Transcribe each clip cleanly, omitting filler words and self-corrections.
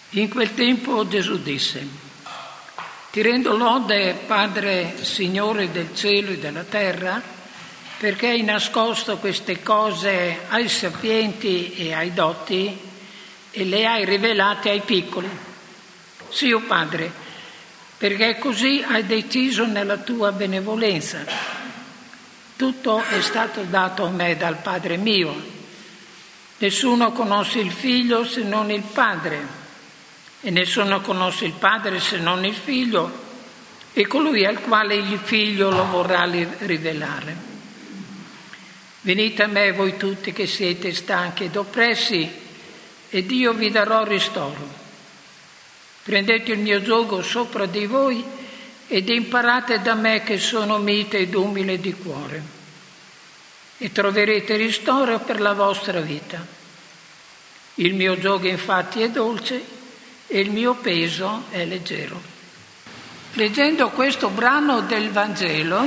In quel tempo Gesù disse: Ti rendo lode, Padre, Signore del cielo e della terra, perché hai nascosto queste cose ai sapienti e ai dotti e le hai rivelate ai piccoli. Sì, o Padre, perché così hai deciso nella tua benevolenza. Tutto è stato dato a me dal Padre mio. Nessuno conosce il Figlio se non il Padre, e nessuno conosce il Padre se non il Figlio e colui al quale il Figlio lo vorrà rivelare. Venite a me voi tutti che siete stanchi ed oppressi, ed io vi darò ristoro. Prendete il mio giogo sopra di voi ed imparate da me che sono mite ed umile di cuore, e troverete ristoro per la vostra vita. Il mio giogo infatti è dolce e il mio peso è leggero. Leggendo questo brano del Vangelo,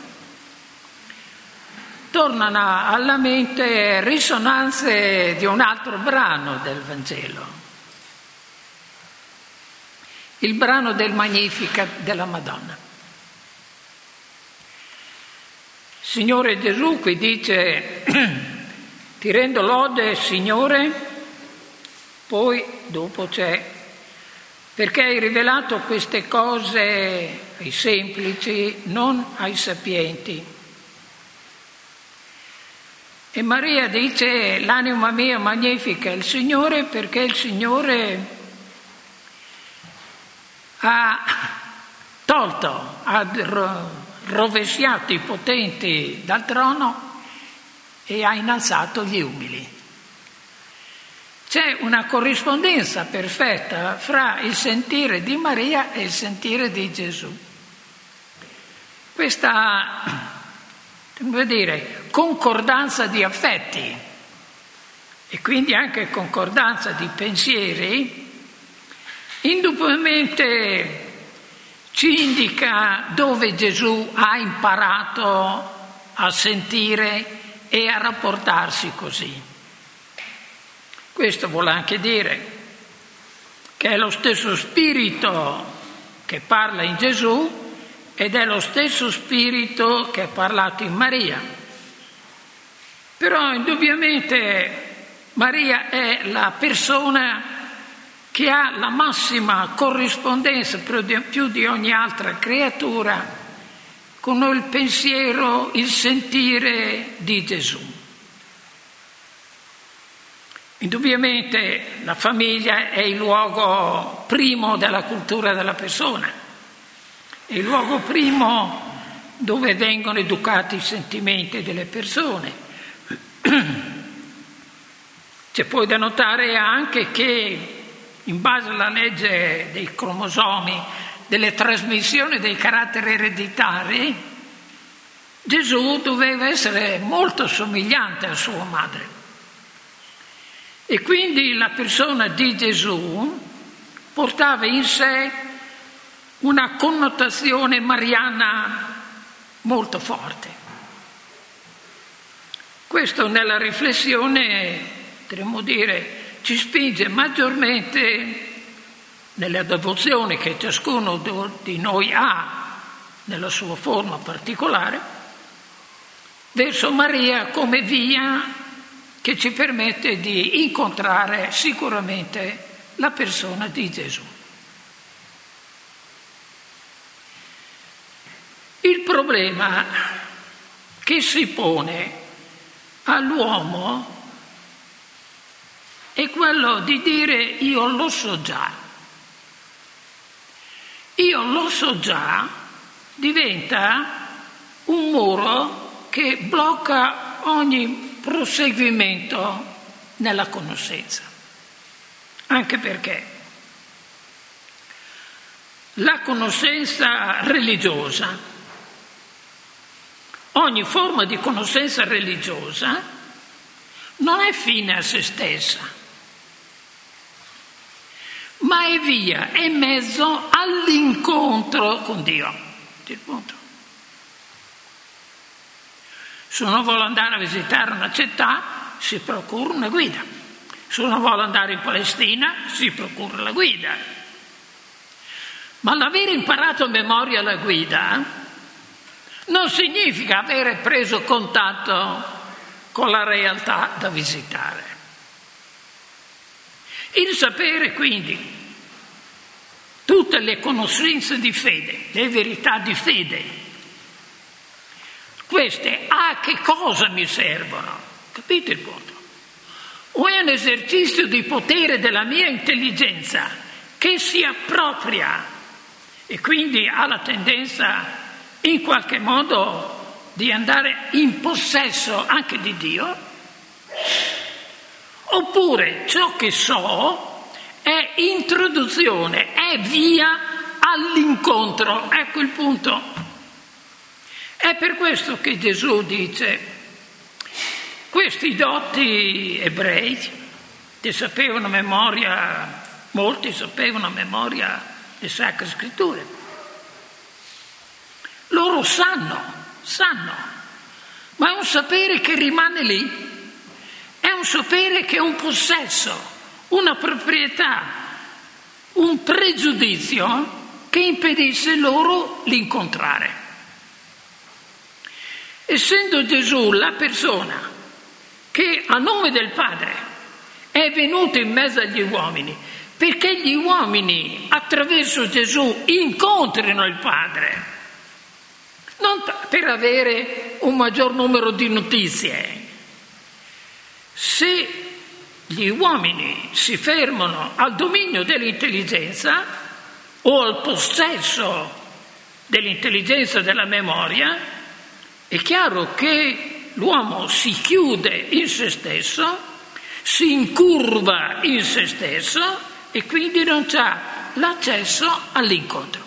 tornano alla mente risonanze di un altro brano del Vangelo, il brano del Magnificat della Madonna. Signore Gesù qui dice: ti rendo lode, Signore, poi dopo c'è: perché hai rivelato queste cose ai semplici, non ai sapienti. E Maria dice: l'anima mia magnifica il Signore, perché il Signore ha tolto, ha rovesciato i potenti dal trono e ha innalzato gli umili. C'è una corrispondenza perfetta fra il sentire di Maria e il sentire di Gesù. Questa, come dire, concordanza di affetti e quindi anche concordanza di pensieri, indubbiamente ci indica dove Gesù ha imparato a sentire e a rapportarsi così. Questo vuole anche dire che è lo stesso spirito che parla in Gesù ed è lo stesso spirito che è parlato in Maria. Però indubbiamente Maria è la persona che ha la massima corrispondenza più di ogni altra creatura con il pensiero, il sentire di Gesù. Indubbiamente la famiglia è il luogo primo della cultura della persona, è il luogo primo dove vengono educati i sentimenti delle persone. C'è poi da notare anche che in base alla legge dei cromosomi, delle trasmissioni dei caratteri ereditari, Gesù doveva essere molto somigliante a sua madre. E quindi la persona di Gesù portava in sé una connotazione mariana molto forte. Questo nella riflessione, potremmo dire, ci spinge maggiormente nella devozione che ciascuno di noi ha nella sua forma particolare, verso Maria come via che ci permette di incontrare sicuramente la persona di Gesù. Il problema che si pone all'uomo è quello di dire: io lo so già. Io lo so già diventa un muro che blocca ogni proseguimento nella conoscenza, anche perché la conoscenza religiosa, ogni forma di conoscenza religiosa non è fine a se stessa, ma è via, è mezzo all'incontro con Dio. Il punto. Se uno vuole andare a visitare una città, si procura una guida. Se uno vuole andare in Palestina si procura la guida. Ma l'aver imparato a memoria la guida non significa avere preso contatto con la realtà da visitare. Il sapere, quindi, tutte le conoscenze di fede, le verità di fede, queste a che cosa mi servono? Capite il punto? O è un esercizio di potere della mia intelligenza che si appropria e quindi ha la tendenza in qualche modo di andare in possesso anche di Dio? Oppure ciò che so è introduzione, è via all'incontro. Ecco il punto. È per questo che Gesù dice: questi dotti ebrei, che sapevano a memoria, molti sapevano a memoria le Sacre Scritture, loro sanno, ma è un sapere che rimane lì, è un sapere che è un possesso, una proprietà, un pregiudizio che impedisce loro l'incontrare. Essendo Gesù la persona che a nome del Padre è venuto in mezzo agli uomini, perché gli uomini attraverso Gesù incontrino il Padre, non per avere un maggior numero di notizie. Se gli uomini si fermano al dominio dell'intelligenza o al possesso dell'intelligenza della memoria, è chiaro che l'uomo si chiude in se stesso, si incurva in se stesso e quindi non ha l'accesso all'incontro.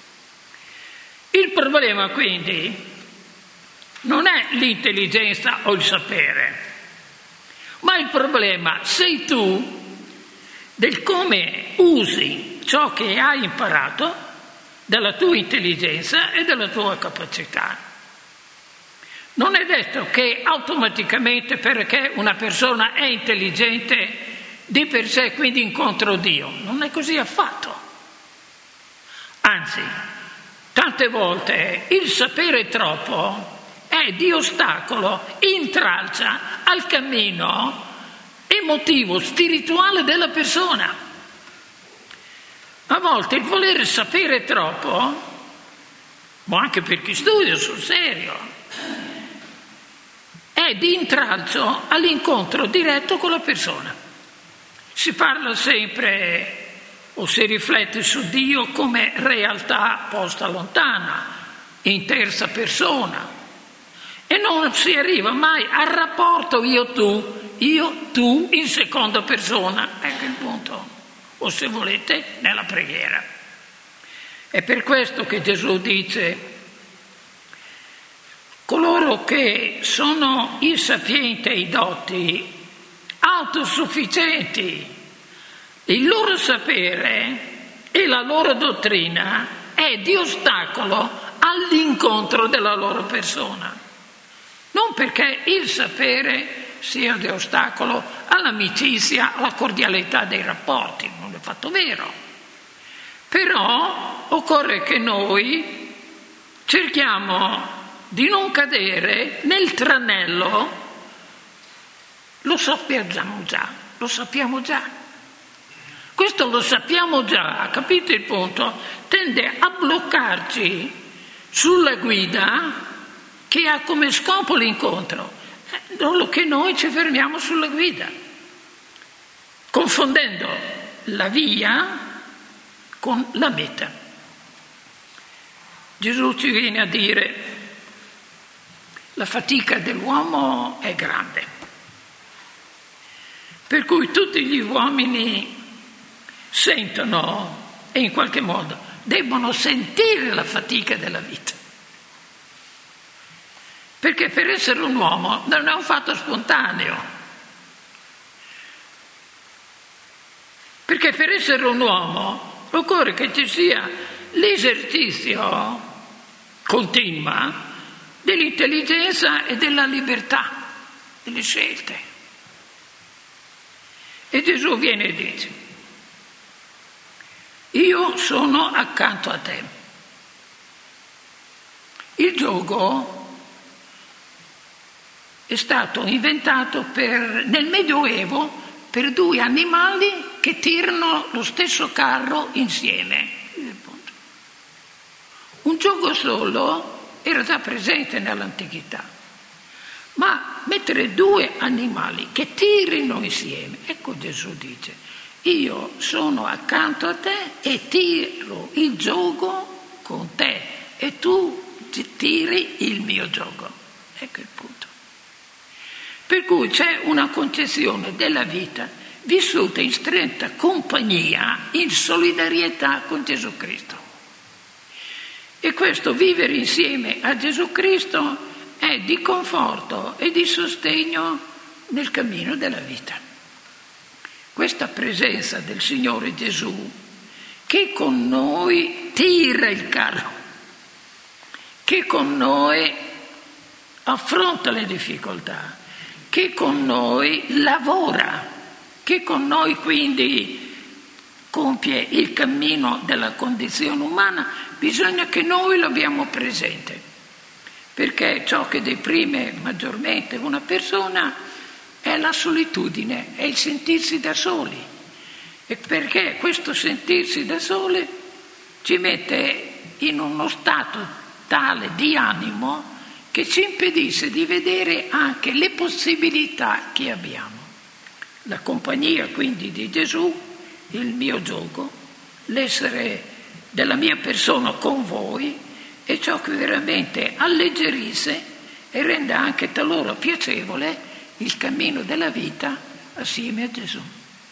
Il problema quindi non è l'intelligenza o il sapere, ma il problema sei tu del come usi ciò che hai imparato, della tua intelligenza e della tua capacità. Non è detto che automaticamente, perché una persona è intelligente, di per sé quindi incontra Dio. Non è così affatto. Anzi, tante volte il sapere troppo è di ostacolo, intralcia al cammino emotivo, spirituale della persona. A volte il voler sapere troppo, ma anche per chi studia sul serio, è di intralcio all'incontro diretto con la persona. Si parla sempre o si riflette su Dio come realtà posta lontana, in terza persona, e non si arriva mai al rapporto io-tu in seconda persona. Ecco il punto. O se volete, nella preghiera. È per questo che Gesù dice: coloro che sono i sapienti e i dotti, autosufficienti, il loro sapere e la loro dottrina è di ostacolo all'incontro della loro persona. Non perché il sapere sia di ostacolo all'amicizia, alla cordialità dei rapporti, non è fatto vero. Però occorre che noi cerchiamo di non cadere nel tranello, lo sappiamo già. Questo lo sappiamo già, capite il punto? Tende a bloccarci sulla guida che ha come scopo l'incontro, solo che noi ci fermiamo sulla guida, confondendo la via con la meta. Gesù ci viene a dire: la fatica dell'uomo è grande, per cui tutti gli uomini sentono e in qualche modo debbono sentire la fatica della vita, perché per essere un uomo non è un fatto spontaneo, perché per essere un uomo occorre che ci sia l'esercizio continuo dell'intelligenza e della libertà delle scelte. E Gesù viene e dice: io sono accanto a te. Il giogo è stato inventato nel Medioevo per due animali che tirano lo stesso carro insieme. Un giogo solo era già presente nell'antichità, ma mettere due animali che tirino insieme, ecco Gesù dice: io sono accanto a te e tiro il giogo con te e tu tiri il mio giogo. Ecco il punto. Per cui c'è una concezione della vita vissuta in stretta compagnia, in solidarietà con Gesù Cristo. E questo vivere insieme a Gesù Cristo è di conforto e di sostegno nel cammino della vita. Questa presenza del Signore Gesù che con noi tira il carro, che con noi affronta le difficoltà, che con noi lavora, che con noi quindi compie il cammino della condizione umana, bisogna che noi lo abbiamo presente, perché ciò che deprime maggiormente una persona è la solitudine, è il sentirsi da soli, e perché questo sentirsi da soli ci mette in uno stato tale di animo che ci impedisce di vedere anche le possibilità che abbiamo. La compagnia quindi di Gesù, il mio giogo, l'essere della mia persona con voi è ciò che veramente alleggerisce e rende anche talora piacevole il cammino della vita assieme a Gesù.